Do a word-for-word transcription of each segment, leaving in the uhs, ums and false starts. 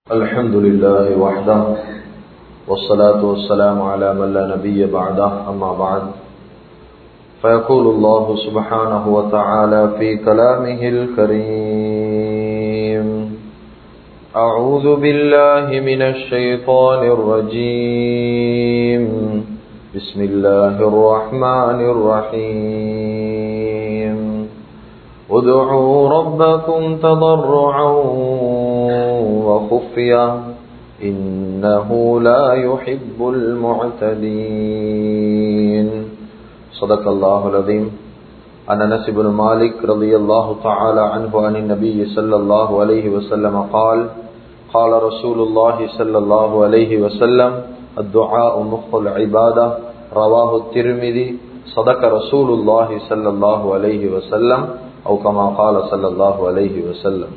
الحمد لله وحده والصلاة والسلام على من لا نبي بعده أما بعد فيقول الله سبحانه وتعالى في كلامه الكريم أعوذ بالله من الشيطان الرجيم بسم الله الرحمن الرحيم ادعوا ربكم تضرعا وخفيا إنه لا يحب المعتدين صدق الله العظيم. عن أنس بن مالك رضي الله تعالى عنه عن النبي صلى الله عليه وسلم قال قال رسول الله صلى الله عليه وسلم الدعاء مخ العبادة رواه الترمذي صدق رسول الله صلى الله عليه وسلم أو كما قال صلى الله عليه وسلم.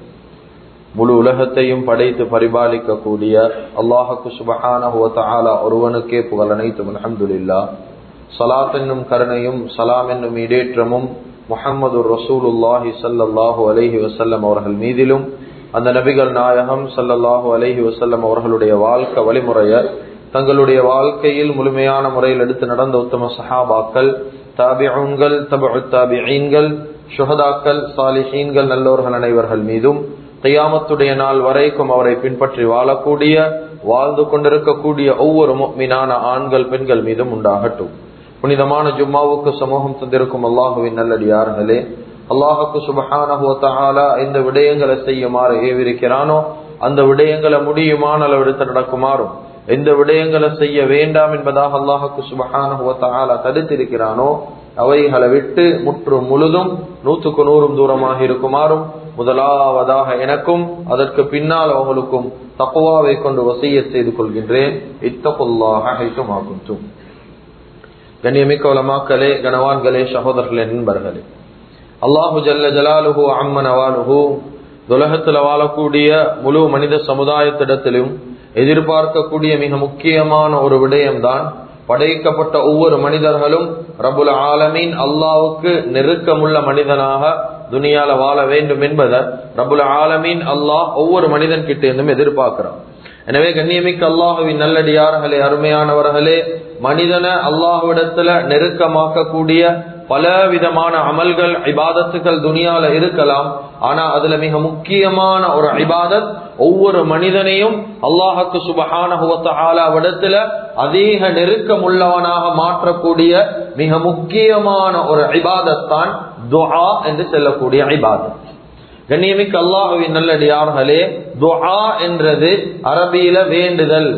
முழு உலகத்தையும் படைத்து பரிபாலிக்க கூடிய அல்லாஹ்வுக்கு சுப்ஹானஹு வ தஆலா ஒருவனுக்கே புகழ் அனைத்தும். அல்ஹம்துலில்லாஹ். ஸலாத் என்னும் கருணையும் சலாம் என்னும் ஈடேற்றமும் முஹம்மதுர் ரசூலுல்லாஹி ஸல்லல்லாஹு அலைஹி வஸல்லம் அவர்கள் மீதிலும், அந்த நபிகள் நாயகம் ஸல்லல்லாஹு அலைஹி வஸல்லம் அவர்களுடைய வாழ்க்கை வழிமுறையை தங்களுடைய வாழ்க்கையில் முழுமையான முறையில் எடுத்து நடந்த உத்தம சஹாபாக்கள், தாபிஊன்கள், தபுஉத் தாபிஈன்கள், ஷுஹதாக்கள், சாலிஹீன்கள், நல்லோர்கள் அனைவர்கள் மீதும் கியாமத்துடைய நாள் வரைக்கும் அவரை பின்பற்றி வாழக்கூடிய வாழ்ந்து கொண்டிருக்கக்கூடிய ஒவ்வொரு முஃமினான ஆண்கள் பெண்கள் மீதும் உண்டாகட்டும். புனிதமான ஜும்மாவுக்கு சமூகம் தந்திருக்கும் அல்லாஹுவின் நல்லடியார்களே, அல்லாஹுக்கு சுப்ஹானஹு வ தஆலா இந்த விடயங்களை செய்யுமாறு ஏவிருக்கிறானோ அந்த விடயங்களை முடியுமான அளவெடுத்து நடக்குமாறும், எந்த விடயங்களை செய்ய வேண்டாம் என்பதாக அல்லாஹுக்கு சுப்ஹானஹு வ தஆலா தடுத்திருக்கிறானோ அவைகளை விட்டு முற்று முழுதும் நூற்றுக்கு நூறும் தூரமாக இருக்குமாறும் முதலாவதாக எனக்கும் அதற்கு பின்னால் அவங்களுக்கும் தக்வாவை கொண்டு வசியத் செய்து கொள்கின்றேன். இத்தகுல்லாஹ ஹைதுமா குன்தும். கண்ணியமிக்க உலமாக்களே, கனவான்களே, சகோதரர்களே, நண்பர்களே, அல்லாஹு ஜல்ல ஜலாலுஹு அம்ம நவாலுஹு உலகத்தில் வாழக்கூடிய முழு மனித சமுதாயத்திடத்திலும் எதிர்பார்க்கக்கூடிய மிக முக்கியமான ஒரு விடயம்தான் படைக்கப்பட்ட ஒவ்வொரு மனிதர்களும் ரப்புல் ஆலமீன் அல்லாஹ்வுக்கு நெருக்கமுள்ள மனிதனாக துனியால வாழ வேண்டும் என்பதை ரப்புல் ஆலமீன் அல்லாஹ் ஒவ்வொரு மனிதன் கிட்ட இருந்தும் எதிர்பார்க்கிறான். எனவே கண்ணியமிக்க அல்லாஹுவின் நல்லடியார்களே, அருமையானவர்களே, மனிதனை அல்லாஹ்விடத்துல நெருக்கமாக்க கூடிய பல விதமான அமல்கள், இபாதத்துகள் துனியால இருக்கலாம். ஆனா அதுல மிக முக்கியமான ஒரு இபாதத் ஒவ்வொரு மனிதனையும் அல்லாஹ்வுக்கு சுப்ஹானஹு வ தஆலா விடத்துல அதிக நெருக்கமுள்ளவனாக மாற்றக்கூடிய மிக முக்கியமான ஒரு இபாதத் தான் துஆ என்று சொல்லக்கூடிய இபாதத். கண்ணியமிக்க அல்லாஹ்வின் நல்லடியார்களே, துஆ என்றது அரபியில வேண்டுதல்,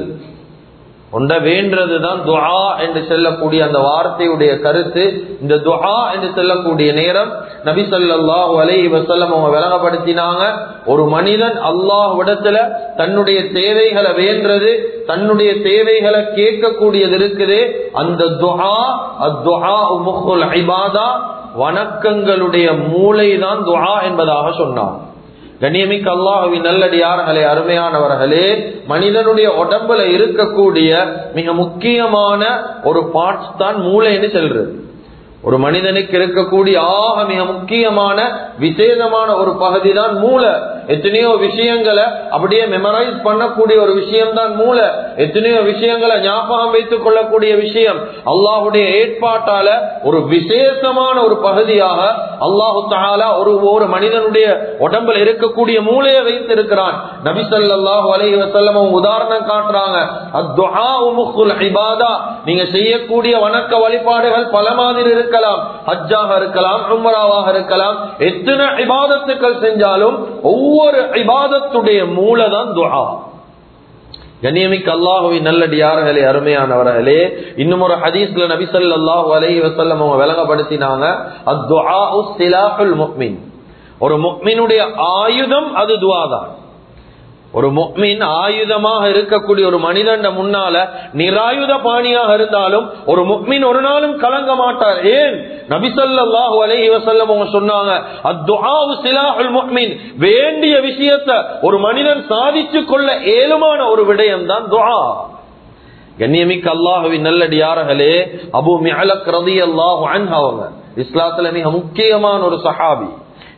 ஒன்ற வேண்டதுதான் துஆ என்று சொல்லக்கூடிய அந்த வார்த்தையுடைய கருத்து. இந்த துஆ என்று சொல்லக்கூடிய நேரம் நபி ஸல்லல்லாஹு அலைஹி வஸல்லம் அவங்க விளங்கப்படுத்தினாங்க, ஒரு மனிதன் அல்லாஹ்விடத்துல தன்னுடைய தேவைகளை வேண்டது, தன்னுடைய தேவைகளை கேட்கக்கூடியது இருக்குது. அந்த துஆ அத்-துஆ முஹுல் இபாதா, வணக்கங்களுடைய மூளைதான் துஆ என்பதாக சொன்னார். கண்ணியமிக்க அல்லாஹ்வின் நல்லடியார்களே, அருமையானவர்களே, மனிதனுடைய உடம்புல இருக்கக்கூடிய மிக முக்கியமான ஒரு பார்ட்ஸ் தான் மூளைன்னு சொல்றது. ஒரு மனிதனுக்கு இருக்கக்கூடிய ஆக மிக முக்கியமான விசேஷமான ஒரு பகுதி தான் மூளை. எத்தனையோ விஷயங்களை அப்படியே மெமரைஸ் பண்ணக்கூடிய ஒரு விஷயம் தான் மூளை. எத்தனையோ விஷயங்களை ஞாபகம் வைத்துக் கொள்ளக்கூடிய விஷயம். அல்லாஹுடைய ஏற்பாட்டால ஒரு விசேஷமான ஒரு பகுதியாக அல்லாஹு தஆலா ஒரு ஒரு மனிதனுடைய உடம்புல இருக்கக்கூடிய மூளையை வைத்திருக்கிறான். நபி ஸல்லல்லாஹு அலைஹி வஸல்லம் உதாரணம் காட்டுறாங்க, அத்-துஆ முஹுல் இபாதா. நீங்க செய்யக்கூடிய வணக்க வழிபாடுகள் பல மாதிரி இருக்கலாம், ஹஜ்ஜாக இருக்கலாம், உம்ராவாக இருக்கலாம். எத்தனை இபாதத்துக்கள் செஞ்சாலும் ஒவ்வொரு இபாதத்துடைய மூலதான் துஆ. கண்ணியமிக்க அல்லாஹ்வின் நல்லடியார்களே, அருமையானவர்களே, இன்னும் ஒரு ஹதீஸ்ல நபி ஸல்லல்லாஹு அலைஹி வஸல்லம் அவங்க விளங்கப்படுத்தினாங்க, அத்-துஆஉ ஸிலாஹுல் முஃமின். ஒரு முஃமினுடைய ஆயுதம் அது துஆ தான். ஒரு முஃமின் ஆயுதமாக இருக்கக்கூடிய ஒரு மனிதன் முன்னால நிராயுத பாணியாக இருந்தாலும் ஒரு முஃமின் ஒரு நாளும் கலங்க மாட்டார். ஏன்? நபி ஸல்லல்லாஹு அலைஹி வஸல்லம் அவங்க சொன்னாங்க, அத்-துஆஉ ஸிலாஹுல் முஃமின். வேண்டிய விஷயத்தை ஒரு மனிதன் சாதிச்சு கொள்ள ஏழுமான ஒரு விடயம் தான் துஆ. கண்ணியமிக்க அல்லாஹ்வின் நல்லடியார்களே, அபூ மிஅலக் ரலியல்லாஹு அன்ஹு அவங்க இஸ்லாத்துல மிக முக்கியமான ஒரு சஹாபி.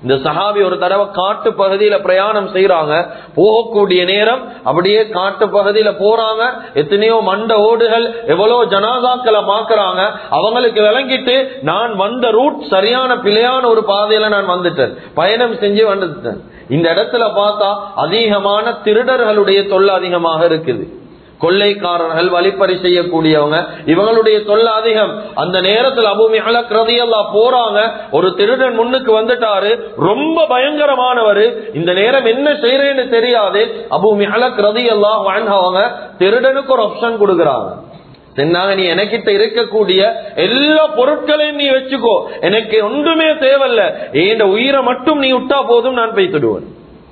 இந்த சஹாபி ஒரு தடவை காட்டு பகுதியில பிரயாணம் செய்யறாங்க. போகக்கூடிய நேரம் அப்படியே காட்டு பகுதியில போறாங்க. எத்தனையோ மண்ட ஓடுகள், எவ்வளவு ஜனாதாக்களை பாக்குறாங்க. அவங்களுக்கு விளங்கிட்டு நான் வந்த ரூட் சரியான பிழையான ஒரு பாதையில நான் வந்துட்டேன், பயணம் செஞ்சு வந்துட்டேன். இந்த இடத்துல பார்த்தா அதிகமான திருடர்களுடைய தொல்லை அதிகமாக இருக்குது. கொள்ளைக்காரர்கள், வழிப்பறி செய்யக்கூடியவங்க, இவங்களுடைய தொல்லை அதிகம். அந்த நேரத்தில் அபூ மிஹ்லக் ரலியல்லாஹு போறாங்க. ஒரு திருடன் முன்னுக்கு வந்துட்டாரு, ரொம்ப பயங்கரமானவர். இந்த நேரம் என்ன செய்யறேன்னு தெரியாது. அபூ மிஹ்லக் ரலியல்லாஹு அன்ஹு அவங்க திருடனுக்கு ஒரு ஆப்ஷன் கொடுக்கறாங்க. சொன்னாங்க, நீ எனக்கிட்ட இருக்கக்கூடிய எல்லா பொருட்களையும் நீ வச்சுக்கோ, எனக்கு ஒன்றுமே தேவையில்ல, என் உயிரை மட்டும் நீ விட்டா போதும், நான் போய்த்துடுவேன்.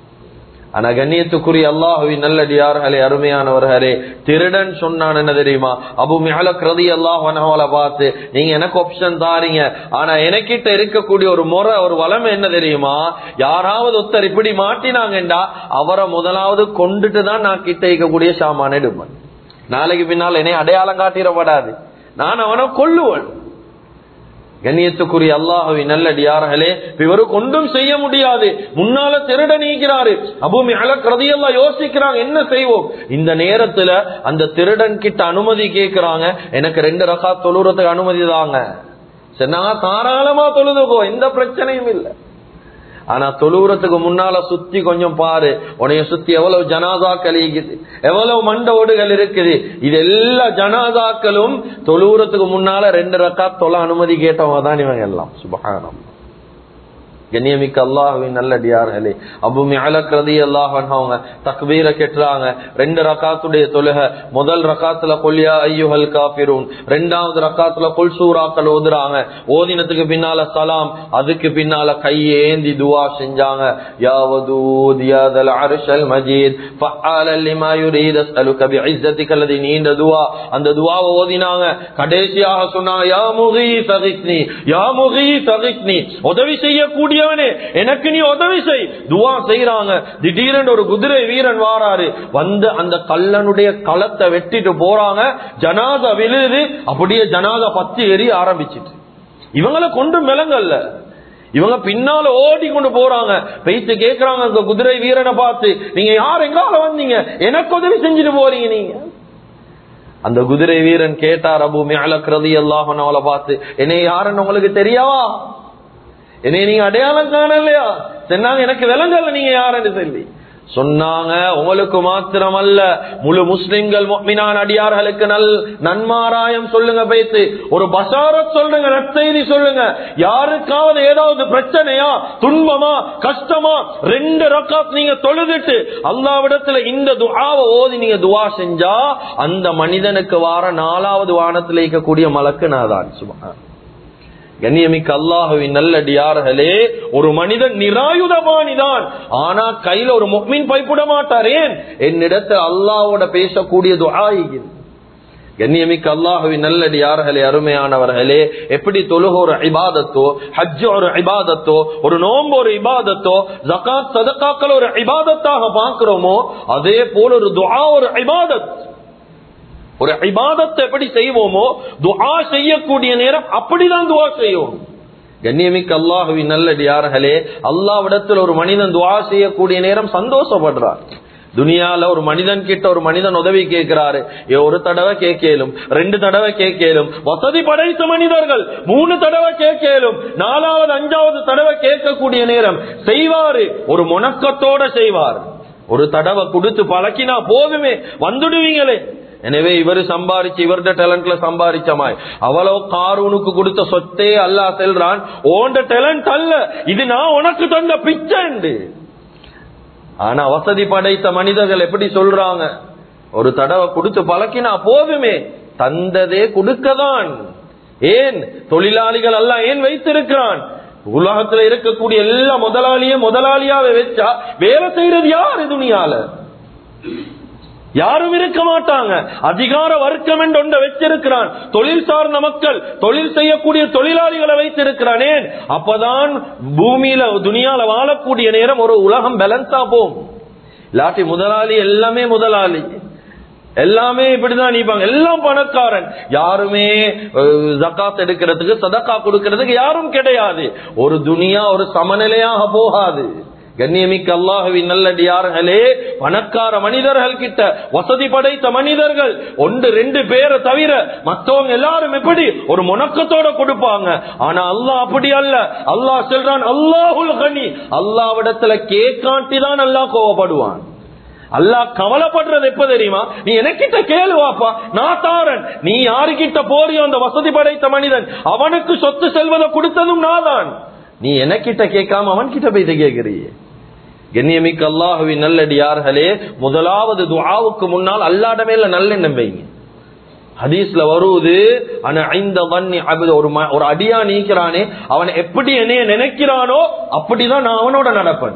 ஆனா கண்ணியத்துக்குரிய அல்லாஹுவின் நல்லடியார்களே, அருமையானவர்களே, திருடன் சொன்னான் என்ன தெரியுமா? அபூ மிஹ்லக் ரலியல்லாஹு அன்ஹு பார்த்து, நீங்க எனக்கு ஆப்ஷன் தாரீங்க, ஆனா எனக்கிட்ட இருக்கக்கூடிய ஒரு முறை, ஒரு வளமை என்ன தெரியுமா? யாராவது ஒருத்தர் இப்படி மாட்டினாங்கண்டா அவரை முதலாவது கொண்டுட்டு தான் நான் கிட்ட இருக்கக்கூடிய சாமான எடுப்பேன். நாளைக்கு பின்னால் என்னை அடையாளம் காட்டிடப்படாது, நான் அவனை கொல்லுவன். கண்ணியத்துக்குரிய அல்லாஹ்வின் நல்லடியார்களே, இவரு கொண்டும் செய்ய முடியாது, முன்னால திருட நீக்கிறாரு. அபூ மிஹ்லக் ரலியல்லாஹு யோசிக்கிறாங்க, என்ன செய்வோம்? இந்த நேரத்துல அந்த திருடன் கிட்ட அனுமதி கேட்கிறாங்க, எனக்கு ரெண்டு ரகாத் தொழுறதுக்கு அனுமதி தாங்க. சொன்னாங்க, தாராளமா தொழுதுக்கோ, எந்த பிரச்சனையும் இல்லை. ஆனா தொழுறதுக்கு முன்னால சுத்தி கொஞ்சம் பாரு, உனைய சுத்தி எவ்வளவு ஜனாதாக்கள் இருக்குது, எவ்வளவு மண்ட ஓடுகள் இருக்குது. இது எல்லா ஜனாதாக்களும் தொழுறதுக்கு முன்னால ரெண்டு ரக்காத் தொழ அனுமதி கேட்டவங்க தான் இவங்க எல்லாம். சுப்ஹானல்லாஹ். கண்ணியமிக்க அல்லாஹ்வின் நல்லடியார்களே, அபூ மிஹ்லக் ரலியல்லாஹு அன்ஹு அவங்க தக்பீர கெட்டுறாங்க. ரெண்டு ரக்காத்துடைய தொழுகை. முதல் ரக்காத்துல குல் யா அய்யுஹல் காஃபிரூன், இரண்டாவது ரக்காத்துல குல் சூராக்கள் ஓதுறாங்க. ஓதினத்துக்கு பின்னால சலாம், அதுக்கு பின்னால கையேந்தி துஆ செஞ்சாங்க. யா வதூத் யா தல் அர்ஷல் மஜீத் ஃபஅலல் லிமா யுரீத் அஸ்அலுக பிஇஸ்ஸதிக அல்லதி, நீண்ட துஆ. அந்த துஆவை ஓதினாங்க. கடைசியாக சொன்னாங்க, யா முகீத் அகித்னி, யா முகீத் அகித்னி, உதவி செய்யக்கூடிய எனக்கு நீ உதவி செய். துஆ செய்யறாங்க. திடீரென்று ஒரு குதிரை வீரன் வாராரு, வந்து அந்த கல்லனுடைய களத்தை வெட்டிட்டு போறாங்க. ஜனாதா விழுது, அப்படியே ஜனாதா பத்தி எரிய ஆரம்பிச்சிட்டு. இவங்களை கொண்டு மிளங்கல்ல, இவங்க பின்னால ஓடி கொண்டு போறாங்க. பேச்சு கேட்கிறாங்க அந்த குதிரை வீரனை பார்த்து, நீங்க யார், எங்கால வந்தீங்க, எனக்கு உதவி செஞ்சுட்டு போறீங்க நீங்க? அந்த குதிரை வீரன் கேட்டார் அபூ மிஹ்லக் ரலியல்லாஹு அன்ஹு பார்த்து, என்னை யாருன்னு உங்களுக்கு தெரியாவா? என்னை நீங்க அடையாளம் காணலையா? சொன்னாங்க, எனக்கு விளங்கல நீங்க யாருன்னு சொல்லி சொன்னாங்க. உங்களுக்கு மாத்திரம் அல்ல, முழு முஸ்லிம்கள் முஃமினான் அடியார்களுக்கு நல் நன்மாராயம் சொல்லுங்க, பேத்து ஒரு பஷாரத் சொல்லுங்க, நற்செய்தி சொல்லுங்க. யாருக்காவது ஏதாவது பிரச்சனையா, துன்பமா, கஷ்டமா, ரெண்டு ரக்காத் நீங்க தொழுதுட்டு அல்லாஹ்விடத்துல இந்த துஆவை ஓதி நீங்க துஆ செஞ்சா அந்த மனிதனுக்கு வார நாலாவது வானத்தில் இருக்கக்கூடிய மலக்கு நாதான். சுப்ஹான். கண்ணியமிக்க அல்லாஹ்வின் நல்லடியார்களே, ஒரு மனிதன் நிராயுதபாணிதான், ஆனா கையில ஒரு முஃமின் பைப்புட மாட்டார். ஏன்? என்னிடத்தில் அல்லாஹ்வோட பேசக்கூடிய துஆ இது. கண்ணியமிக்க அல்லாஹ்வின் நல்லடியார்களே, அருமையானவர்களே, எப்படி தொழுகை ஒரு இபாதத்தோ, ஹஜ் ஒரு இபாதத்தோ, ஒரு நோன்பு ஒரு இபாதத்தோ, ஜகாத் சதகாக்கள் ஒரு இபாதத்தாக பார்க்கிறோமோ, அதே போல ஒரு துஆ ஒரு இபாதத். ஒரு இபாதத்தை எப்படி செய்வோமோ, துஆ செய்யக்கூடிய நேரம் அப்படிதான் துஆ செய்வோம். கண்ணியமிக்க அல்லாஹ்வின் நல்லடியார்களே, அல்லாஹ்விடத்தில் ஒரு மனிதன் துஆ செய்யக்கூடிய நேரம் சந்தோஷப்படுறார். துனியால ஒரு மனிதன் கிட்ட ஒரு மனிதன் உதவி கேட்கிறாரு, ஒரு தடவை கேட்கலும், ரெண்டு தடவை கேட்கலும், வசதி படைத்த மனிதர்கள் மூணு தடவை கேட்கலும், நாலாவது அஞ்சாவது தடவை கேட்கக்கூடிய நேரம் செய்வாரு, ஒரு முணக்கத்தோட செய்வார். ஒரு தடவை கொடுத்து பழக்கினா போதுமே, வந்துடுவீங்களே. எனவே இவரு சம்பாதிச்சு இவருடைய டேலண்ட்ல சம்பாதிச்சமாய் அவ்வளவு காரூனுக்கு கொடுத்த சொத்தே அல்லாஹ் செல்றான், ஓண்ட டேலண்ட் அல்ல இது, நான் உனக்கு தந்த பிச்சை. ஆனா வசதி படைத்த மனிதர்கள் எப்படி சொல்றாங்க, ஒரு தடவை கொடுத்து பழக்கினா போதுமே, தந்ததே கொடுக்கதான். ஏன் தொழிலாளிகள் அல்லாஹ் ஏன் வைத்திருக்கிறான்? உலகத்துல இருக்கக்கூடிய எல்லா முதலாளியும் முதலாளியாவே வச்சா வேலை செய்யறது யாரு? துனியால யாரும் இருக்க மாட்டாங்க. அதிகார வர்க்கம் என்று ஒன்றை வச்சிருக்கிறான். தொழில் சார்ந்த மக்கள், தொழில் செய்யக்கூடிய தொழிலாளிகளை வைத்திருக்கிறான். ஏன்? அப்பதான் பூமியில துனியால வாழக்கூடிய நேரம் ஒரு உலகம் பேலன்ஸா போகும். இல்லாட்டி முதலாளி எல்லாமே முதலாளி, எல்லாமே இப்படிதான் நீப்பாங்க. எல்லாம் பணக்காரன், யாருமே ஜகாத் எடுக்கிறதுக்கு சதக்கா கொடுக்கிறதுக்கு யாரும் கிடையாது. ஒரு துனியா ஒரு சமநிலையாக போகாது. கண்ணியமிக்க அல்லாஹ்வின் நல்லடியார்களே, பணக்கார மனிதர்கள் கிட்ட, வசதி படைத்த மனிதர்கள் ஒன்று ரெண்டு பேரை தவிர மற்றவங்க எல்லாரும் எப்படி ஒரு முனக்கத்தோட கொடுப்பாங்க. ஆனா அல்லாஹ் அப்படி அல்ல. அல்லாஹ் சொல்றான், அல்லாஹுல் கனி, அல்லாஹ்விடத்துல கேட்காட்டி தான் அல்லாஹ் கோவப்படுவான். அல்லாஹ் கவலைப்படுறது எப்ப தெரியுமா? நீ எனக்கிட்ட கேளுவாப்பா, நான் தாரன். நீ யாருக்கிட்ட போறியோ அந்த வசதி படைத்த மனிதன், அவனுக்கு சொத்து செல்வதை கொடுத்ததும் நான் தான். நீ எனக்கிட்ட கேட்காம அவன் கிட்ட போயிட்டு கேட்கிறீ. கண்ணியமிக்க அல்லாஹ்வின் நல்லடியார்களே, முதலாவது துஆவுக்கு முன்னால் அல்லாஹ்ட மேல நல்லெண்ணம் வைங்க. ஹதீஸ்ல வருவது, ஒரு அடியா நீக்கிறானே, அவன் எப்படி என்னைய நினைக்கிறானோ அப்படிதான் நான் அவனோட நடப்பேன்.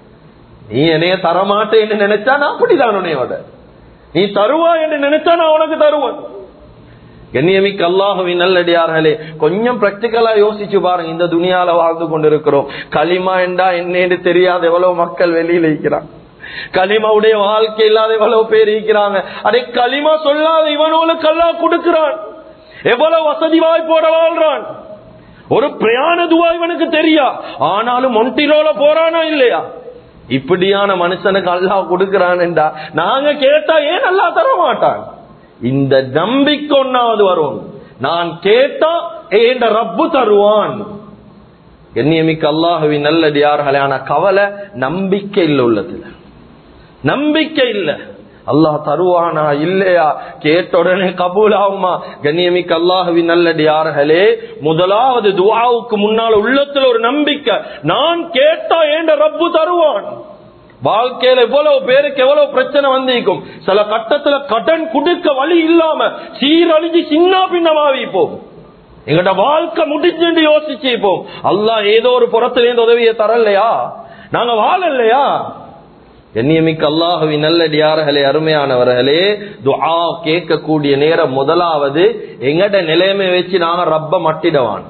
நீ என்னைய தரமாட்டேன்னு நினைச்சா நான் அப்படிதான் உன்னையோட, நீ தருவா என்று நினைச்சா நான் உனக்கு தருவேன். கண்ணியமிக்க அல்லாஹ்வின் நல்லடியார்களே, கொஞ்சம் பிராக்டிகலா யோசிச்சு பாருங்க. இந்த துனியால வாழ்ந்து கொண்டிருக்கிறோம். களிமா என்றா என்னன்னு தெரியாத எவ்வளவு மக்கள் வெளியில இருக்கிறாங்க. களிமாவுடைய வாழ்க்கை இல்லாத எவ்வளவு பேர் இருக்கிறாங்க. அதே களிமா சொல்லாத இவனோளுக்கு அல்லாஹ் கொடுக்கிறான். எவ்வளவு வசதி வாய்ப்போட வாழ்றான். ஒரு பிரயாண துவா இவனுக்கு தெரியா, ஆனாலும் ஒன்றிலோல போறானா இல்லையா? இப்படியான மனுஷனுக்கு அல்லாஹ் கொடுக்கிறான் என்றா நாங்க கேட்டா ஏன் அல்லாஹ் தர மாட்டான்? இந்த நம்பிக்கை ஒன்னாவது வரும். நான் கேட்டா ஏண்ட ரப்பு தருவான். கண்ணியமிக்க அல்லாஹ்வின் நல்லடியார்களே, ஆனா கவலை நம்பிக்கை இல்ல உள்ளத்துல. நம்பிக்கை இல்ல. அல்லாஹ் தருவானா இல்லையா, கேட்ட உடனே கபூல் ஆகுமா? கண்ணியமிக்க அல்லாஹ்வின் நல்லடியார்களே, முதலாவது துஆவுக்கு முன்னால் உள்ளத்துல ஒரு நம்பிக்கை, நான் கேட்டா ஏண்ட ரப்பு தருவான். வாழ்க்கையில எவ்வளவு பேருக்கு எவ்வளவு பிரச்சனை வந்திருக்கும். சில கட்டத்துல கடன் கொடுக்க வழி இல்லாம சீரழிஞ்சு சின்ன பின்னமாவிப்போம். எங்கட வாழ்க்கை முடிஞ்சு யோசிச்சுப்போம். அல்லாஹ் ஏதோ ஒரு புறத்திலேருந்து உதவியை தரலையா, நாங்க வாழலையா? கண்ணியமிக்க அல்லாஹ்வின் நல்லடியார்களே, அருமையானவர்களே, துஆ கேட்கக்கூடிய நேரம் முதலாவது எங்கட நிலைமை வச்சு நாங்க ரப்ப மட்டிடுவான்.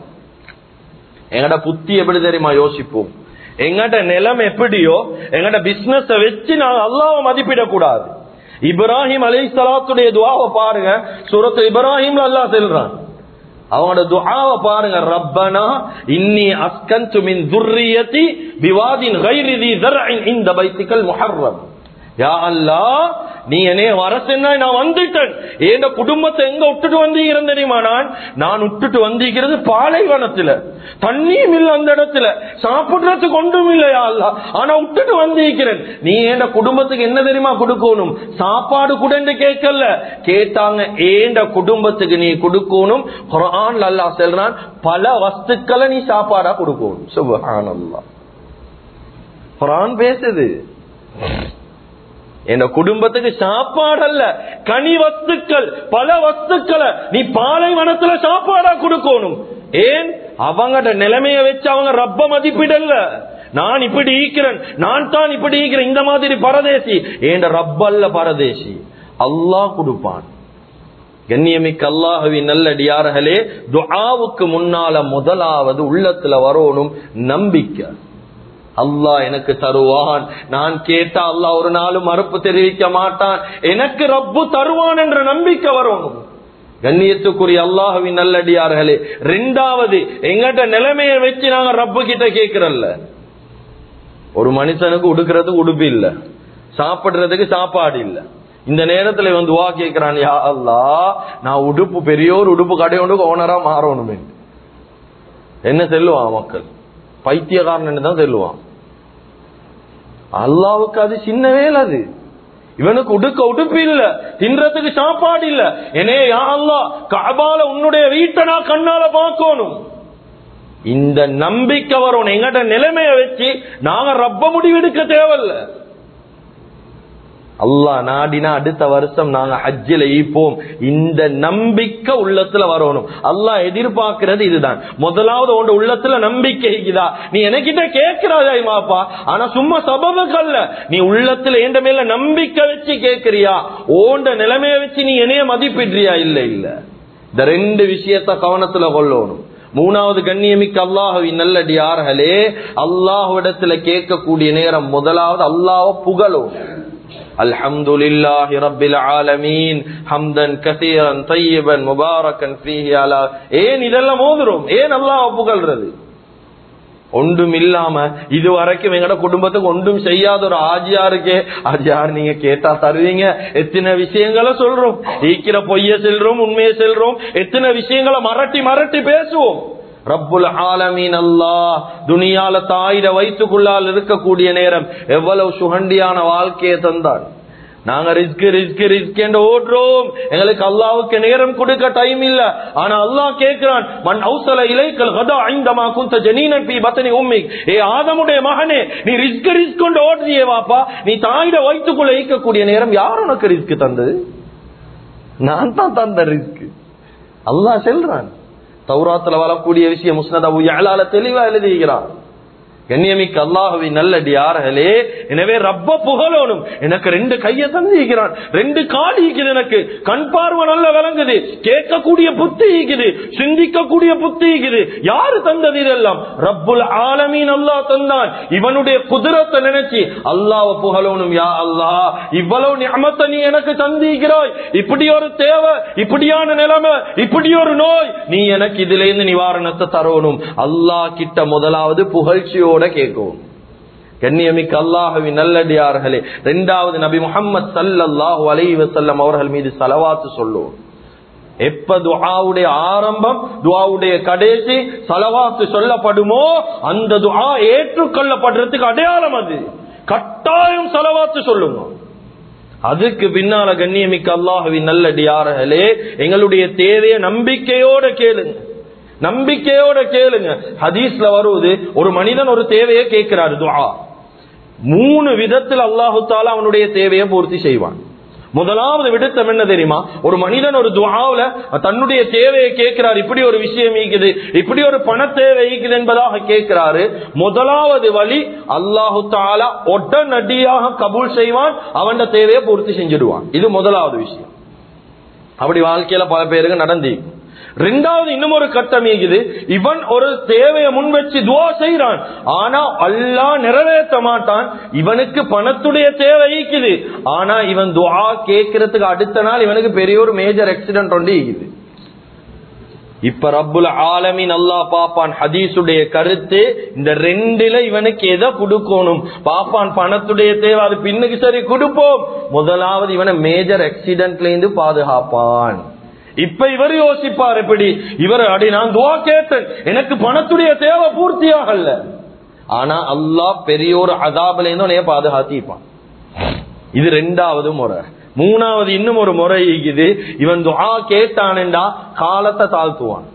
எங்கட புத்தி எப்படி தெரியுமா யோசிப்போம்? எங்கட நிலைமை எப்படியோ எங்கட பிசினஸ் வச்சு நாங்க அல்லாஹ்வை மதிப்பிடக்கூடாது. இப்ராஹிம் அலைஹிஸ்ஸலாத்துடைய துஆவை பாருங்க. சூரத் இப்ராஹிம்ல அல்லாஹ் சொல்றான், அவங்களோட துஆவை பாருங்க. ரப்பனா இன்னி அஸ்கன்து மின் ذُرِّيَّتِي بِوَادٍ غَيْرِ ذِي زَرْعٍ عِندَ بَيْتِكَ الْمُحَرَّمِ. யா அல்லாஹ், நீ என்னைய வர சொன்னா நான் வந்துட்டேன். என் குடும்பத்தை எங்க விட்டுட்டு வந்தீங்க தெரியுமா? நான் நான் விட்டுட்டு வந்திருக்கிறது பாலைவனத்துல, தண்ணியும் இல்ல, அந்த இடத்துல சாப்பிடுறதுக்கு ஒன்றும் இல்லையா அல்லாஹ், ஆனா விட்டுட்டு வந்திருக்கிறேன். நீ என் குடும்பத்துக்கு என்ன தெரியுமா கொடுக்கணும்? சாப்பாடு கூட கேட்கல, கேட்டாங்க ஏண்ட குடும்பத்துக்கு நீ கொடுக்கணும். குர்ஆன்ல அல்லாஹ் சொல்றான், பல வஸ்துக்களை நீ சாப்பாடா கொடுக்கணும். சுப்ஹானல்லாஹ், குர்ஆன் பேசுது. என் குடும்பத்துக்கு சாப்பாடு அல்ல, கனி வஸ்துக்கள், பல வஸ்துக்களை நீ பாலைவனத்துல சாப்பாடா கொடுக்கணும். ஏன்? அவங்கட நிலைமைய வச்சு அவங்க ரப்ப மதிப்பிடல. நான் இப்படி ஈக்கிறேன், நான் தான் இப்படி ஈக்கிறேன், இந்த மாதிரி பரதேசி. ஏன் ரப்பல்ல பரதேசி, அல்லாஹ் கொடுப்பான். கண்ணியமிக்க அல்லாஹ்வின் நல்லடியார்களே, துஆவுக்கு முன்னால முதலாவது உள்ளத்துல வரணும் நம்பிக்கை. அல்லாஹ் எனக்கு தருவான், நான் கேட்டா அல்லாஹ் ஒரு நாளும் மறுப்பு தெரிவிக்க மாட்டான், எனக்கு ரப்பு தருவான் என்ற நம்பிக்கை வரணும். கண்ணியத்துக்குரிய அல்லாஹ்வின் நல்லடியார்களே, இரண்டாவது எங்கட்ட நிலைமையை வச்சு நாங்க ரப்பு கிட்ட கேட்கிறல்ல. ஒரு மனுஷனுக்கு உடுக்கிறதுக்கு உடுப்பு இல்ல, சாப்பிடுறதுக்கு சாப்பாடு இல்ல. இந்த நேரத்துல இவன் துஆ கேட்கிறான், யா அல்லாஹ் நான் உடுப்பு பெரியோர் உடுப்பு கடையோடு ஓனரா மாறணுமே. என்ன சொல்லுவான் மக்கள்? பைத்தியக்காரன் தான் சொல்லுவான். அல்லாவுக்கு அது சின்ன வேலை. அது இவனுக்கு உடுக்க உடுப்பு இல்ல, தின்றதுக்கு சாப்பாடு இல்ல. என்னே யா அல்லாஹ், கஅபால உன்னுடைய வீட்டை நான் கண்ணால பார்க்கணும். இந்த நம்பிக்கை வரும். எங்கட நிலைமைய வச்சு நாங்க ரப்ப முடிவெடுக்க தேவையில்ல. அல்லாஹ் நாடினா அடுத்த வருஷம் நாங்க ஹஜ்ஜில ஈப்போம். இந்த நம்பிக்கை உள்ளத்துல வரணும். அல்லாஹ் எதிர்பார்க்கிறது இதுதான். முதலாவது உன் உள்ளத்துல நம்பிக்கை இருக்குதா? நீ எனக்கிட்ட கேட்கிறாயா மாப்பா, ஆனா சும்மா சபபுக்கல்ல, நீ உள்ளத்துல எந்த மேல நம்பிக்கை வச்சு கேட்கிறியா? ஓண்ட நிலைமைய வச்சு நீ என்னைய மதிப்பிடுறியா? இல்ல இல்ல. இந்த ரெண்டு விஷயத்த கவனத்துல கொள்ளணும். மூணாவது, கண்ணியமிக்க அல்லாஹ்வின் நல்லடியார்களே, அல்லாஹ்விடத்துல கேட்கக்கூடிய நேரம் முதலாவது அல்லாஹ்வை புகழும். அல்ஹம்துலில்லாஹி ரப்பில் ஆலமீன் ஹம்தன் கஸீரன் தய்யிபன் முபாரக்கன் ஃபீஹி அலா. ஏன் இதெல்லாம் ஓதுறோம்? ஏன் அல்லாஹ் புகழ்றது? ஒன்றும் இல்லாம இதுவரைக்கும் எங்கட குடும்பத்துக்கு ஒன்றும் செய்யாத ஒரு ஆஜியாருக்கே, ஆஜியார் நீங்க கேட்டா தருவீங்க, எத்தனை விஷயங்களை சொல்றோம், ஈக்கிற பொய்ய செல்றோம், உண்மையை செல்றோம், எத்தனை விஷயங்களை மறட்டி மறட்டி பேசுவோம். ரப்புல் ஆலமீன் அல்லாஹ் துனியால தாயிட வயிற்றுக்குள்ளால் இருக்கக்கூடிய நேரம் எவ்வளவு சுகண்டியான வாழ்க்கையை தந்தான். நாங்க ரிஸ்க் ரிஸ்க் ரிஸ்க் என்று ஓடுறோம், எங்களுக்கு அல்லாஹ்வுக்கு நேரம் கொடுக்க டைம் இல்ல. ஆனா அல்லாஹ் கேட்கிறான், மன் அவுசல இலைக்கல் கதா ஐந்தமா குந்த ஜனீனன் பி பத்னி உம்மிக். ஏ ஆதமுடைய மகனே, நீ ரிஸ்க் ரிஸ்க் கொண்டு ஓடுறியே வாப்பா, நீ தாயிட வயிற்றுக்குள்ள ஈக்கக்கூடிய நேரம் யார் உனக்கு ரிஸ்க் தந்தது? நான் தான் தந்த ரிஸ்க். அல்லாஹ் சொல்றான். தௌராத்துல வரக்கூடிய விஷயம் முஸ்னத் அபூ யஅலால தெளிவா எழுதிக்கிறான். கண்ணியமிக்க அல்லாஹ்வின் நல்லடியார்களே, எனவே ரப்ப புகழோனும். எனக்கு ரெண்டு கையை தந்திருக்கிறான், ரெண்டு கால் ஈக்குது, எனக்கு கண் பார்வை நல்ல விளங்குது, கேட்கக்கூடிய புத்தி ஈக்குது, சிந்திக்கக்கூடிய புத்தி ஈக்குது. யாரு தந்தது இதெல்லாம்? ரப்புல் ஆலமீன் அல்லாஹ் தந்தான். இவனுடைய குதிரத்தை நினைச்சு அல்லாஹ்வை புகழோனும். யா அல்லாஹ், இவ்வளவு நிஅமத்தை நீ எனக்கு தந்திருக்கிறாய், இப்படி ஒரு தேவை, இப்படியான நிலைமை, இப்படி ஒரு நோய், நீ எனக்கு இதுல இருந்து நிவாரணத்தை தரணும். அல்லாஹ் கிட்ட முதலாவது புகழ்ச்சியோட கேட்கும். கண்ணியமிக்க அல்லாஹ்வின் நல்லடியார்களே, இரண்டாவது நபி முஹம்மது ஸல்லல்லாஹு அலைஹி வஸல்லம் அவர்கள் மீது ஸலவாத் சொல்லுவோம். எப்ப துஆவுடைய ஆரம்பம், துஆவுடைய கடைசி ஸலவாத் சொல்லப்படுமோ அந்த துஆ ஏற்றுக்கொள்ளப்படுறதுக்கு அடையாளம் அது. கட்டாயம் ஸலவாத் சொல்லுங்க. அதுக்கு பின்னால கண்ணியமிக்க அல்லாஹ்வின் நல்லடியார்களே, எங்களுடைய தேவையை நம்பிக்கையோட கேளுங்க, நம்பிக்கையோட கேளுங்க. ஹதீஸ்ல வருவது, ஒரு மனிதன் ஒரு தேவையை கேட்கிறாரு, துஆ. மூணு விதத்தில் அல்லாஹு தஆலா அவனுடைய தேவையை பூர்த்தி செய்வான். முதலாவது விடத்தம் என்ன தெரியுமா? ஒரு மனிதன் ஒரு துஆவுல தன்னுடைய தேவையை கேட்கிறார், இப்படி ஒரு விஷயம் இருக்குது, இப்படி ஒரு பண தேவை இருக்குது என்பதாக கேட்கிறாரு. முதலாவது வழி, அல்லாஹு தஆலா உடனடியாக கபூல் செய்வான், அவன் தேவையை பூர்த்தி செஞ்சிடுவான். இது முதலாவது விஷயம். அப்படி வாழ்க்கையில பல பேருக்கு நடந்து. ரெண்டாவது இன்னும் ஒரு கட்டம் இருக்குது, இவன் ஒரு தேவையை முன் வச்சு துஆ செய்யறான், ஆனா அல்லாஹ் நிறைவேற்ற மாட்டான். இவனுக்கு பணத்துடைய தேவை இருக்குது, ஆனா இவன் துஆ கேட்கறதுக்கு அடுத்த நாள் இவனுக்கு பெரிய ஒரு மேஜர் ஆக்சிடென்ட் ஒன்று இருக்குது. இப்ப ரப்புல் ஆலமீன் அல்லாஹ் பாப்பான். ஹதீஸுடைய கருத்து, இந்த ரெண்டுல இவனுக்கு எதை கொடுக்கணும் பாப்பான். பணத்துடைய தேவை அது பின்னுக்கு சரி கொடுப்போம், முதலாவது இவனை மேஜர் ஆக்சிடென்ட்ல இருந்து பாதுகாப்பான். இப்ப இவர் யோசிப்பார், எப்படி இவர் அடி நான் துஆ கேட்டேன், எனக்கு பணத்துடைய தேவை பூர்த்தியாகல, ஆனா அல்லாஹ் பெரிய ஒரு அதாபுல இருந்து பாதுகாத்திப்பான். இது ரெண்டாவது முறை. மூணாவது இன்னும் ஒரு முறை இருக்குது, இவன் துஆ கேட்டானேண்டா காலத்தை தாழ்த்துவான்.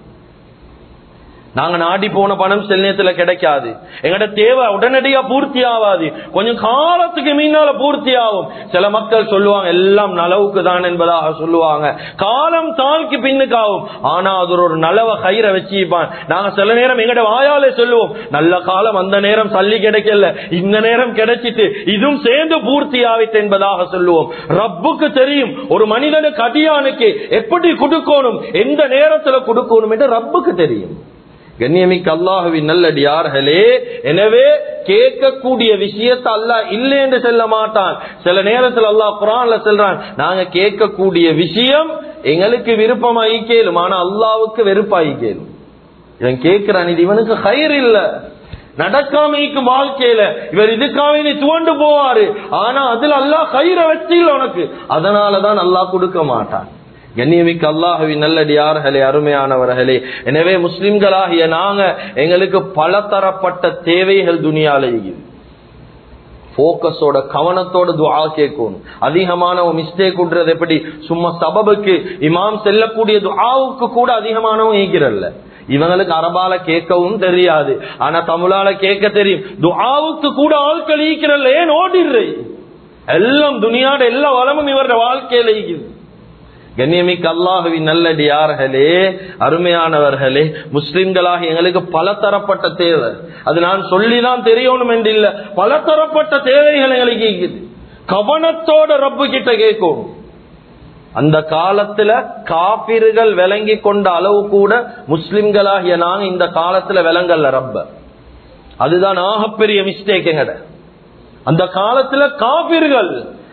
நாங்க நாடி போன பணம் சில நேரத்துல கிடைக்காது, எங்கட தேவை உடனடியா பூர்த்தி ஆகாது, கொஞ்சம் காலத்துக்கு மீனால பூர்த்தி ஆகும். சில மக்கள் சொல்லுவாங்க எல்லாம் நலவுக்கு தான் என்பதாக சொல்லுவாங்க, காலம் தாழ்க்கு பின்னுக்கு ஆகும். ஆனா அது ஒரு நலவ கயிறை வச்சுப்பான். நாங்க சில நேரம் எங்கட வாயாலே சொல்லுவோம், நல்ல காலம் அந்த நேரம் சல்லி கிடைக்கல, இந்த நேரம் கிடைச்சிட்டு இதுவும் சேர்ந்து பூர்த்தி ஆவிட்டு என்பதாக சொல்லுவோம். ரப்புக்கு தெரியும் ஒரு மனிதனுக்கு அடியானுக்கு எப்படி கொடுக்கணும், எந்த நேரத்துல கொடுக்கணும் என்று ரப்புக்கு தெரியும். கண்ணியமிக்க அல்லாஹ்வின் நல்லடியார்களே, எனவே கேட்கக்கூடிய விஷயத்தை அல்லாஹ் இல்லை என்று சொல்ல மாட்டான். சில நேரத்தில் அல்லாஹ் குர்ஆன்ல சொல்றான், நாங்க கேட்கக்கூடிய விஷயம் எங்களுக்கு விருப்பமாகி கேளும், ஆனா அல்லாஹ்வுக்கு வெறுப்பாகி கேளும். இவன் கேட்கிறான், இது இவனுக்கு கயிறு இல்ல, நடக்காமைக்கும் வாழ்க்கையில இவர் இதுக்காக நீ துவண்டு போவாரு, ஆனா அதுல அல்லாஹ் கயிறை வச்சு இல்ல உனக்கு, அதனாலதான் அல்லாஹ் கொடுக்க மாட்டான். கண்ணியமிக்க அல்லாஹ்வின் நல்லடியார்களே, அருமையானவர்களே, எனவே முஸ்லிம்களாகிய நாங்க எங்களுக்கு பல தரப்பட்ட தேவைகள் துனியால இருக்குது. போக்கஸோட கவனத்தோட துஆ கேட்கணும். அதிகமான மிஸ்டேக் விடுறது எப்படி, சும்மா சபபுக்கு இமாம் செல்லக்கூடிய துஆவுக்கு கூட அதிகமானவங்க ஈக்கிறல்ல. இவங்களுக்கு அரபால கேட்கவும் தெரியாது, ஆனா தமிழால கேட்க தெரியும். துஆவுக்கு கூட ஆட்கள் ஈக்கிறல்ல, ஏன் ஓடிடுற? எல்லாம் துனியாட எல்லா வளமும் இவருடைய வாழ்க்கையில ஈக்குது. கண்ணியமிக்க அல்லாஹ்வின் நல்லடியார்களே, அருமையானவர்களே, முஸ்லிம்களாக எங்களுக்கு பல தரப்பட்ட தேவை, அது நான் சொல்லிதான் தெரியணும் என்று இல்ல, பல தரப்பட்ட தேவைகள் எங்களுக்கு இருக்குது. கவனத்தோட ரப்பு கிட்ட கேட்கும். அந்த காலத்துல காபிர்கள் விளங்கி கொண்ட அளவு கூட முஸ்லிம்களாகிய நாங்க இந்த காலத்துல விளங்கல்ல ரப்ப. அதுதான் ஆகப்பெரிய மிஸ்டேக் எங்கட. அந்த காலத்துல காபிர்கள்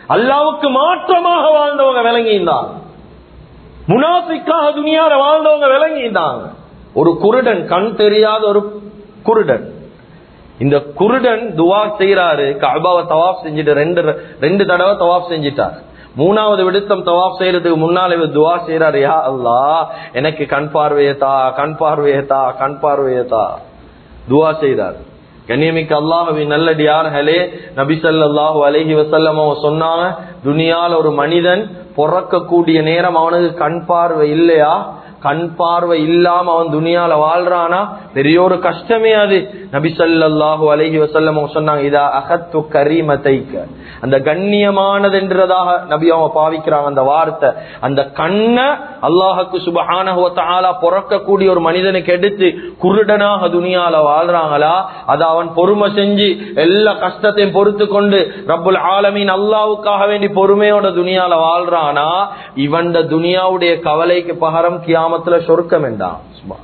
அல்லாஹ்வுக்கு மாற்றமாக வாழ்ந்தவங்க விளங்கியிருந்தாங்க. முனாஃபிக்காக துனியால வாழ்ந்தவங்க விளங்கியிருந்தாங்க. ஒரு குருடன், கண் தெரியாத ஒரு குருடன், இந்த குருடன் துவா செய்யறாரு. கஅபாவை தவாப் செஞ்சுட்டு ரெண்டு ரெண்டு தடவை தவாப் செஞ்சிட்டார். மூணாவது விடுத்தம் தவாப் செய்யறதுக்கு முன்னால இவர் துவா செய்யறாரு, யா அல்லாஹ் எனக்கு கண் பார்வையத்தா, கண் பார்வையத்தா, கண் பார்வையத்தா துவா செய்யறாரு. கண்ணியமிக்க அல்லாஹ்வின் நல்லடியார்களே, நபி ஸல்லல்லாஹு அலைஹி வஸல்லம் சொன்னாங்க, துனியால ஒரு மனிதன் பிறக்கக்கூடிய நேரம் அவனுக்கு கண் பார்வை இல்லையா, கண் பார்வை இல்லாம அவன் துனியால வாழ்றானா, பெரிய ஒரு கஷ்டமே அது. நபி ஸல்லல்லாஹு அலைஹி வஸல்லம் சொன்னாங்க, இதா அகத்து கரீமதைக, அந்த கண்ணியமானது என்றதாக நபி அவங்க பாவிக்கிறாங்க அந்த வார்த்தை. அந்த கண்ணை அல்லாஹ்வுக்கு சுப்ஹானஹு வ தஆலா பிறக்கக்கூடிய ஒரு மனிதனுக்கு எடுத்து குருடனாக துனியால வாழ்றாங்களா, அது அவன் பொறுமை செஞ்சு எல்லா கஷ்டத்தையும் பொறுத்து கொண்டு ரப்புல் ஆலமீன் அல்லாஹ்வுக்காக வேண்டி பொறுமையோட துனியால வாழ்றானா, இவன் துனியாவுடைய கவலைக்கு பகரம் கியாமத்துல சொர்க்கம் என்றான்.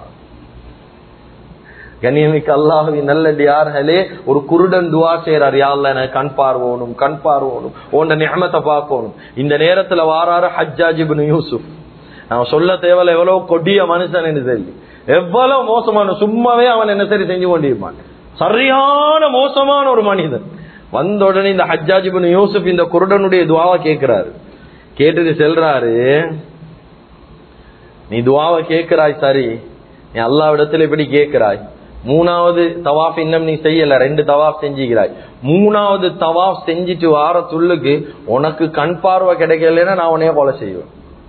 கண்ணியமிக்க அல்லாஹ்வின் நல்லடியார்களே, ஒரு குருடன் துஆ செய்றார், யா அல்லாஹ் எனக்கு கண் பார்வோனும், கண் பார்வோனும், உன்னுடைய நிஅமத்தை பார்க்கணும். இந்த நேரத்துல வாராரு ஹஜ்ஜாஜ் இப்னு யூசுப். நான் சொல்ல தேவையில்ல எவ்வளவு கொடிய மனுஷன் என்று சொல்லி, எவ்வளவு மோசமான, சும்மாவே அவன் என்ன சரி செஞ்சு கொண்டிருப்பான், சரியான மோசமான ஒரு மனிதன். வந்த உடனே இந்த ஹஜ்ஜாஜ் இப்னு யூசுப் இந்த குருடனுடைய துஆவை கேட்கிறாரு. கேட்டுட்டு செல்றாரு, நீ துஆவை கேட்கிறாய் சரி, நீ அல்லாஹ்விடத்துல இப்படி கேட்கிறாய், மூணாவது தவாஃப் இன்னும் நீ செய்யல, ரெண்டு தவாஃப் செஞ்சுக்கிறாய், மூணாவது தவாஃப் செஞ்சுட்டு வார துள்ளுக்கு உனக்கு கண் பார்வை கிடைக்கலன்னா நான் உன்னைய கொலை செய்வேன்.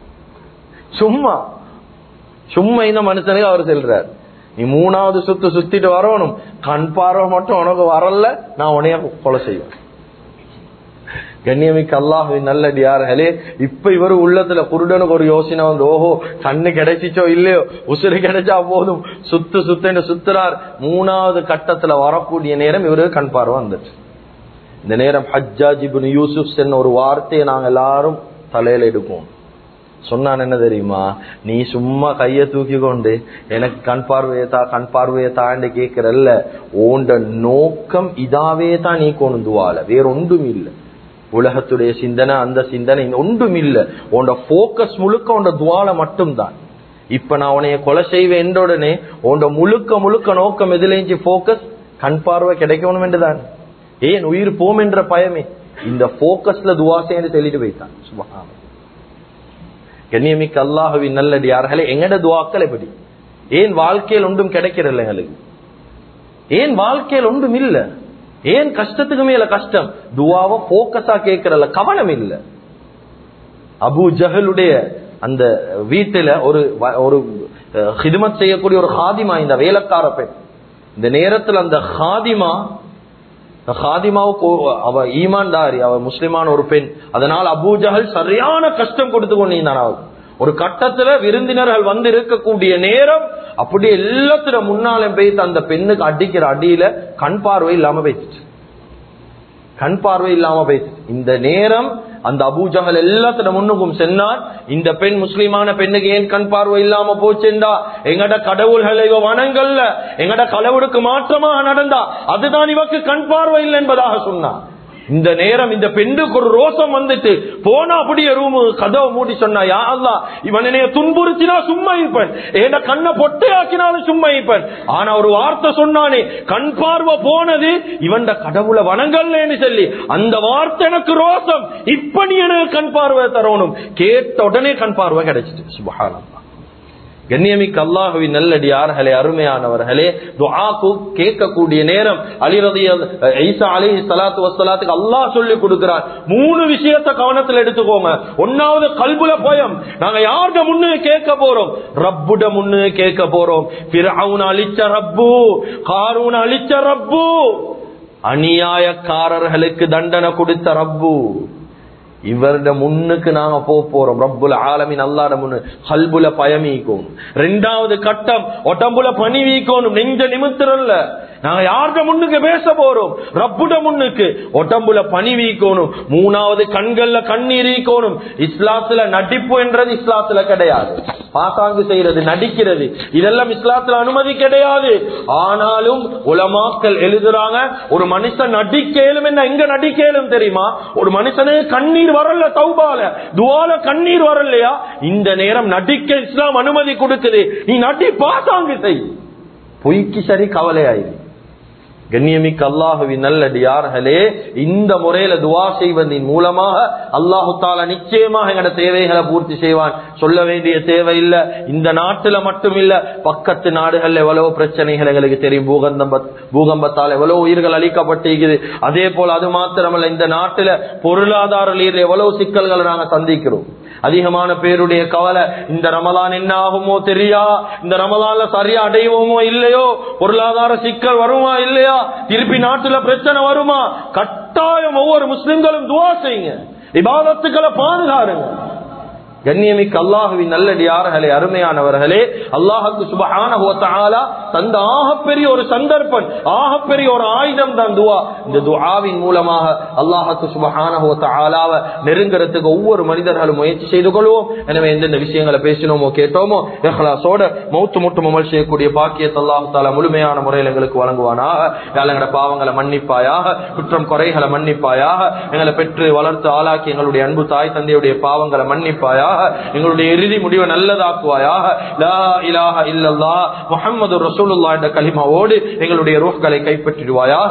சும்மா சும்மா இந்த மனுஷனுக்கு அவர் சொல்றார், நீ மூணாவது சுத்து சுத்திட்டு வரணும், கண் பார்வை மட்டும் உனக்கு வரல, நான் உன்னைய கொலை செய்வேன். கண்ணியமிக்க அல்லாஹ்வின் நல்லடியார்களே, இப்ப இவரு உள்ளத்துல குருடனுக்கு ஒரு யோசனை வந்து, ஓஹோ கண்ணு கிடைச்சிச்சோ இல்லையோ, உசுறு கிடைச்சா போதும், சுத்து சுத்து சுத்துறார். மூணாவது கட்டத்துல வரக்கூடிய நேரம் இவருக்கு கண் பார்வை வந்துச்சு. இந்த நேரம் ஹஜ்ஜாஜ் இப்னு யூசுப் சொன்ன ஒரு வார்த்தையை நாங்க எல்லாரும் தலையில எடுப்போம். சொன்னான் என்ன தெரியுமா, நீ சும்மா கைய தூக்கி கொண்டு எனக்கு கண் பார்வையத்தா கண் பார்வையத்தான்னு கேட்கிறல்ல, ஓண்ட நோக்கம் இதாவே தான் நீ கொண்டு துவால, வேற ஒன்றும் இல்லை. உலகத்துடைய சிந்தனை அந்த சிந்தனை ஒன்றும் இல்ல, உன்னோட போக்கஸ் முழுக்க உன்னோட துவால மட்டும் தான். இப்ப நான் உன்னைய கொலை செய்வேன் என்ற உடனே உன்னோட முழுக்க முழுக்க நோக்கம் எதுலேஞ்சு போக்கஸ், கண் பார்வை கிடைக்கணும் என்றுதான். ஏன் உயிர் போம் என்ற பயமே, இந்த போக்கஸ்ல துவா செய்து சொல்லிட்டு போய்த்தான். சுப்ஹானல்லாஹ். கண்ணியமிக்க அல்லாஹ்வின் நல்லடியார்களே, எங்கட துவாக்கள் எப்படி, ஏன் வாழ்க்கையில் ஒன்றும் கிடைக்கிறல்ல எங்களுக்கு, ஏன் வாழ்க்கையில் ஒன்றும் இல்ல, ஏன் கஷ்டத்துக்கு மேல கஷ்டம், துவாவை போக்கஸா கேட்கறல, கவனம் இல்ல. அபூ ஜஹலுடைய அந்த வீட்டுல ஒரு ஒரு ஹிதமத் செய்யக்கூடிய ஒரு ஹாதிமா, இந்த வேலைக்கார பெண், இந்த நேரத்தில் அந்த ஹாதிமா ஹாதிமாவுக்கு அவ ஈமான்தாரி, அவ முஸ்லிமான ஒரு பெண், அதனால அபூ ஜஹல் சரியான கஷ்டம் கொடுத்து கொண்டிருந்தான். ஒரு கட்டத்துல விருந்தினர்கள் வந்து இருக்கக்கூடிய நேரம் அப்படியே எல்லாத்துல முன்னாலும் போய் அந்த பெண்ணுக்கு அடிக்கிற அடியில கண் பார்வை இல்லாம போயிடுச்சு, கண் பார்வை இல்லாம போயிடுச்சு. இந்த நேரம் அந்த அபூ ஜஹல் எல்லாத்துல முன்னுக்கும் சென்னார், இந்த பெண் முஸ்லிமான பெண்ணுக்கு ஏன் கண் பார்வை இல்லாம போச்சுண்டா, எங்கட கடவுள்களை இவ வணங்கல்ல, எங்கட கடவுளுக்கு மாற்றமா நடந்தா, அதுதான் இவக்கு கண் பார்வை இல்லை என்பதாக சொன்னார். இந்த நேரம் இந்த பெண்ணுக்கு ஒரு ரோசம் வந்துட்டு போனா அப்படியே ரூமு கதவை மூடி சொன்னா, யா அல்லாஹ் இவன் என்னைய துன்புறுத்தினா சும்மா இருப்பேன், ஏன்னா கண்ணை பொட்டையாக்கினாலும் சும்மா இருப்பேன், ஆனா ஒரு வார்த்தை சொன்னானே கண் பார்வை போனது, இவன் கடவுளை வணங்கல்லேன்னு சொல்லி அந்த வார்த்தை எனக்கு ரோசம், இப்ப நீ எனக்கு கண் பார்வை தரணும், கேட்ட உடனே கண் பார்வை கிடைச்சிட்டு. சுப்ஹானல்லாஹ். கண்ணியமிக்க அல்லாஹ்வின் நல்லடியார்களே, அருமையானவர்களே, துஆக்கு கேட்கக்கூடிய நேரம் அலி ரலியல்லாஹு ஈசா அலைஹிஸ்ஸலாத்து வஸ்ஸலாத்துக்கு அல்லாஹ் சொல்லி கொடுக்கிறார். மூணு விஷயத்தை கவனத்தில் எடுத்துக்கோங்க. ஒன்னாவது கல்புல பயம், நாங்க யார்ட முன்னு கேட்க போறோம், ரப்புட முன்னு கேட்க போறோம். ஃபிரௌன் அழிச்ச ரப்பு, காரூன் அழிச்ச ரப்பு, அநியாயக்காரர்களுக்கு தண்டனை கொடுத்த ரப்பு, இவருட முன்னுக்கு நாங்க போக போறோம். ரப்புல் ஆலமீன் அல்லாஹ்ட முன்னு கல்புல பயமீக்கும். ரெண்டாவது கட்டம் உடம்புல பணி வீக்கணும், நெஞ்ச நிமித்திரல்ல, நாங்க யார்ட முன்னுக்கு பேச போறோம், ரப்புட முன்னுக்கு உடம்புல பணி வீக்கணும். மூணாவது கண்கள்ல கண்ணீர் ஈக்கணும். இஸ்லாத்துல நடிப்பு என்றது இஸ்லாத்துல கிடையாது. பாசாங்கு செய்யறது, நடிக்கிறது, இதெல்லாம் இஸ்லாத்துல அனுமதி கிடையாது. ஆனாலும் உலமாக்கள் எழுதுறாங்க, ஒரு மனுஷன் நடிக்கலும் என்ன, எங்க நடிக்கலும் தெரியுமா? ஒரு மனுஷனுக்கு கண்ணீர் வரல, தௌபால துவால கண்ணீர் வரலையா, இந்த நேரம் நடிக்க இஸ்லாம் அனுமதி கொடுக்குது. நீ நடி, பாசாங்கு செய், பொய்க்கு சரி கவலையாயிரு. கண்ணியமிக்க அல்லாஹுவின் நல்லடியார்களே, இந்த முறையில துவா செய்வதன் மூலமாக அல்லாஹு தாலா நிச்சயமாக எங்களோட தேவைகளை பூர்த்தி செய்வான். சொல்ல வேண்டிய தேவையில்லை. இந்த நாட்டுல மட்டும் இல்ல, பக்கத்து நாடுகள்ல எவ்வளவு பிரச்சனைகள் எங்களுக்கு தெரியும். பூகம்பம் பூகம்பத்தால் எவ்வளவு உயிர்கள் அளிக்கப்பட்டிருக்குது. அதே போல அது மாத்திரமல்ல, இந்த நாட்டுல பொருளாதார ரீதியில் எவ்வளவு சிக்கல்களை நாங்க சந்திக்கிறோம். அதிகமான பேருடைய கவலை, இந்த ரமலான் என்ன ஆகுமோ தெரியா, இந்த ரமலான்ல சரியா அடைவோமோ இல்லையோ, பொருளாதார சிக்கல் வருமா இல்லையா, திருப்பி நாட்டுல பிரச்சனை வருமா. கட்டாயம் ஒவ்வொரு முஸ்லிம்களும் துவா செய்யுங்க, இபாதத்துக்களை பாதுகாருங்க. கண்ணியமிக்க அல்லாஹுவின் நல்லடியார்களே, அருமையானவர்களே, அல்லாஹுக்கு சுப்ஹானஹு வ தஆலா தந்த ஆகப்பெரிய ஒரு சந்தர்ப்பம், ஆகப்பெரிய ஒரு ஆயுதம் தான் துஆ. இந்த துஆவின் மூலமாக அல்லாஹுக்கு சுப்ஹானஹு வ தஆலாவை நெருங்கிறதுக்கு ஒவ்வொரு மனிதர்களும் முயற்சி செய்து கொள்வோம். எனவே எந்தெந்த விஷயங்களை பேசினோமோ கேட்டோமோ இஹ்லாஸோட மௌத்து முட்டும் அமல் செய்யக்கூடிய பாக்கியத்தை அல்லாஹ் தஆலா முழுமையான முறையில் எங்களுக்கு வழங்குவானாக. எங்களோட பாவங்களை மன்னிப்பாயாக, குற்றம் குறைகளை மன்னிப்பாயாக. எங்களை பெற்று வளர்த்து ஆளாக்கி எங்களுடைய அன்பு தாய் தந்தையுடைய பாவங்களை மன்னிப்பாயாக. எங்களுடைய இறுதி முடிவை நல்லதாக்குவாயாக. லா இலாஹ இல்லல்லாஹ் முஹம்மது ரசூலுல்லாஹ் என்ற கலிமாவோடு எங்களுடைய ரூஹ்களை கைப்பற்றிடுவாயாக.